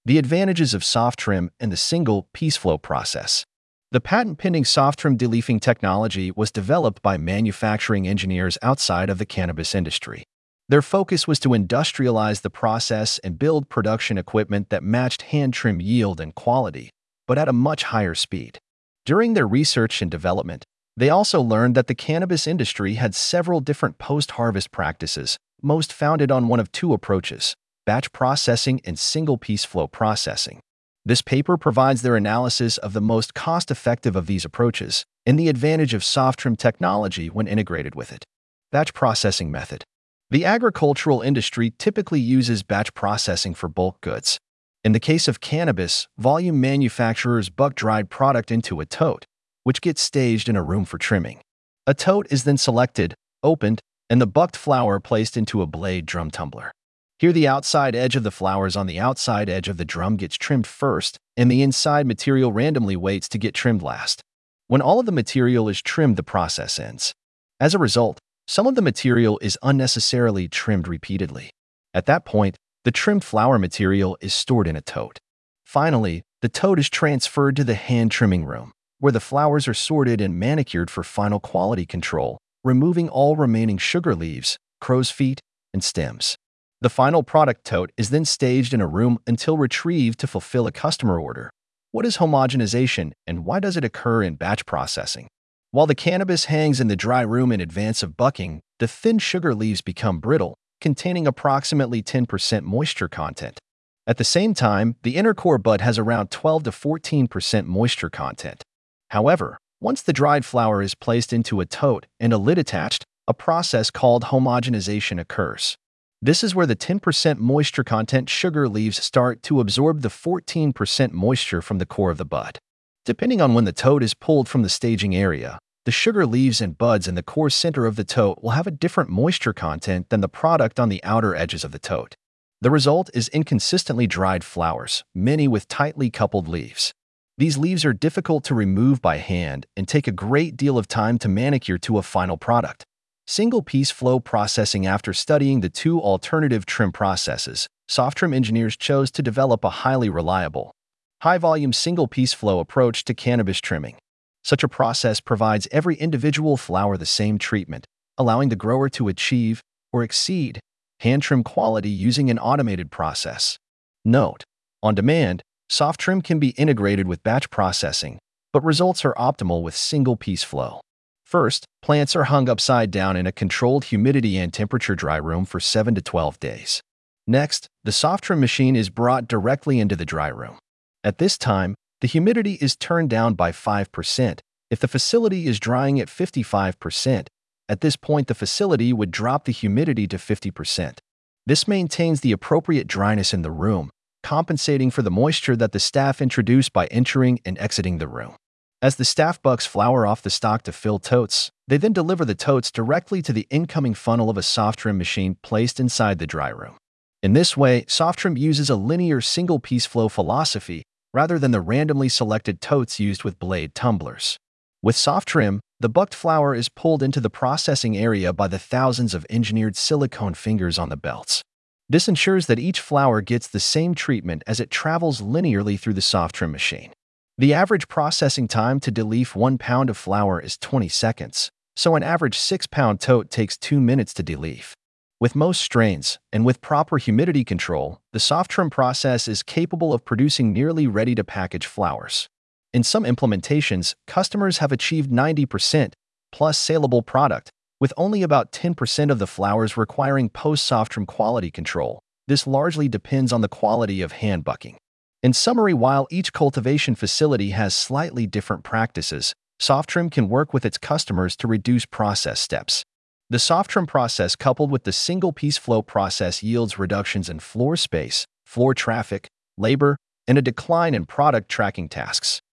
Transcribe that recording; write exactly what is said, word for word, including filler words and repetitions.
The advantages of soft trim and the single piece flow process. The patent-pending soft trim deleafing technology was developed by manufacturing engineers outside of the cannabis industry. Their focus was to industrialize the process and build production equipment that matched hand trim yield and quality, but at a much higher speed. During their research and development, they also learned that the cannabis industry had several different post-harvest practices, most founded on one of two approaches: batch processing and single-piece flow processing. This paper provides their analysis of the most cost-effective of these approaches and the advantage of soft trim technology when integrated with it. Batch processing method. The agricultural industry typically uses batch processing for bulk goods. In the case of cannabis, volume manufacturers buck dried product into a tote, which gets staged in a room for trimming. A tote is then selected, opened, and the bucked flower placed into a blade drum tumbler. Here, the outside edge of the flowers on the outside edge of the drum gets trimmed first, and the inside material randomly waits to get trimmed last. When all of the material is trimmed, the process ends. As a result, some of the material is unnecessarily trimmed repeatedly. At that point, the trimmed flower material is stored in a tote. Finally, the tote is transferred to the hand trimming room, where the flowers are sorted and manicured for final quality control, removing all remaining sugar leaves, crow's feet, and stems. The final product tote is then staged in a room until retrieved to fulfill a customer order. What is homogenization, and why does it occur in batch processing? While the cannabis hangs in the dry room in advance of bucking, the thin sugar leaves become brittle, containing approximately ten percent moisture content. At the same time, the inner core bud has around twelve to fourteen percent moisture content. However, once the dried flower is placed into a tote and a lid attached, a process called homogenization occurs. This is where the ten percent moisture content sugar leaves start to absorb the fourteen percent moisture from the core of the bud. Depending on when the tote is pulled from the staging area, the sugar leaves and buds in the core center of the tote will have a different moisture content than the product on the outer edges of the tote. The result is inconsistently dried flowers, many with tightly coupled leaves. These leaves are difficult to remove by hand and take a great deal of time to manicure to a final product. Single-piece flow processing. After studying the two alternative trim processes, soft trim engineers chose to develop a highly reliable, high-volume single-piece flow approach to cannabis trimming. Such a process provides every individual flower the same treatment, allowing the grower to achieve or exceed hand trim quality using an automated process. Note: on demand, soft trim can be integrated with batch processing, but results are optimal with single-piece flow. First, plants are hung upside down in a controlled humidity and temperature dry room for seven to twelve days. Next, the soft trim machine is brought directly into the dry room. At this time, the humidity is turned down by five percent if the facility is drying at fifty-five percent. At this point, the facility would drop the humidity to fifty percent. This maintains the appropriate dryness in the room, compensating for the moisture that the staff introduce by entering and exiting the room. As the staff bucks flower off the stalk to fill totes, they then deliver the totes directly to the incoming funnel of a soft trim machine placed inside the dry room. In this way, soft trim uses a linear single-piece flow philosophy rather than the randomly selected totes used with blade tumblers. With soft trim, the bucked flower is pulled into the processing area by the thousands of engineered silicone fingers on the belts. This ensures that each flower gets the same treatment as it travels linearly through the soft trim machine. The average processing time to deleaf one pound of flower is twenty seconds, so an average six pound tote takes two minutes to deleaf. With most strains, and with proper humidity control, the soft trim process is capable of producing nearly ready-to-package flowers. In some implementations, customers have achieved ninety percent plus saleable product, with only about ten percent of the flowers requiring post-soft trim quality control. This largely depends on the quality of hand bucking. In summary, while each cultivation facility has slightly different practices, soft trim can work with its customers to reduce process steps. The soft trim process coupled with the single-piece flow process yields reductions in floor space, floor traffic, labor, and a decline in product tracking tasks.